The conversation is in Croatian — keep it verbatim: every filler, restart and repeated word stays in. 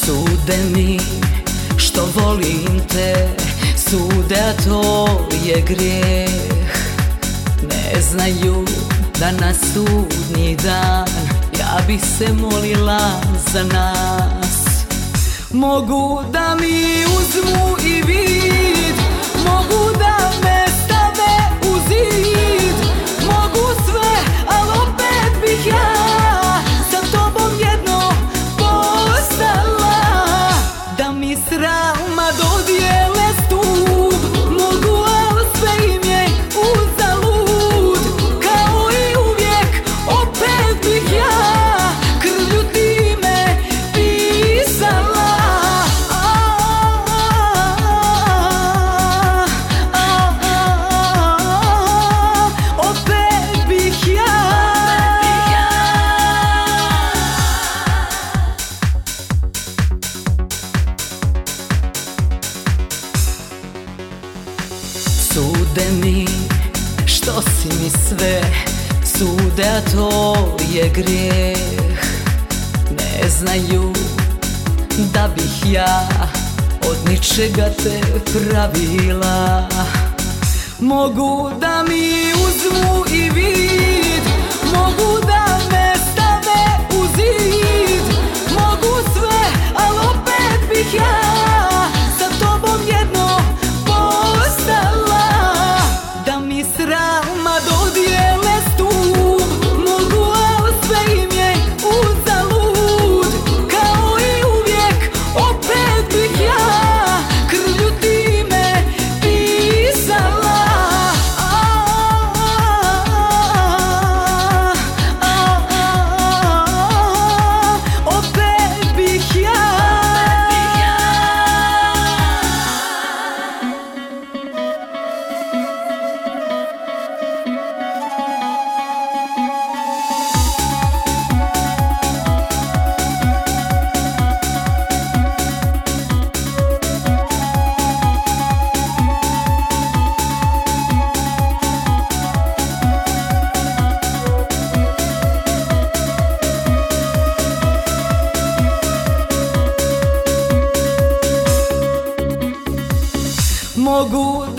Sude mi što volim te, sude, a to je grijeh. Ne znaju da na sudnji dan ja bi se molila za nas. Mogu da mi uzmu i vid, mogu da me stave u zid, mogu sve, al opet bih ja sa tobom jedno postala. Da mi srama dodijele stup, mogu, al sve im je uzalud. Kao i uvijek, opet bih ja krvlju time pisala. Opet bih ja. Sude mi što si mi sve, sude, a to je grijeh. Ne znaju da bih ja od ničega te pravila. Mogu da mi uzmu i vid, mogu da me stave u zid, mogu sve, al opet bih ja sa tobom jedno postala. Da mi srama dodijele stup, mogu, al sve im je uzalud. Kao i uvijek, opet bih ja krvlju time pisala. Opet bih ja. Mogu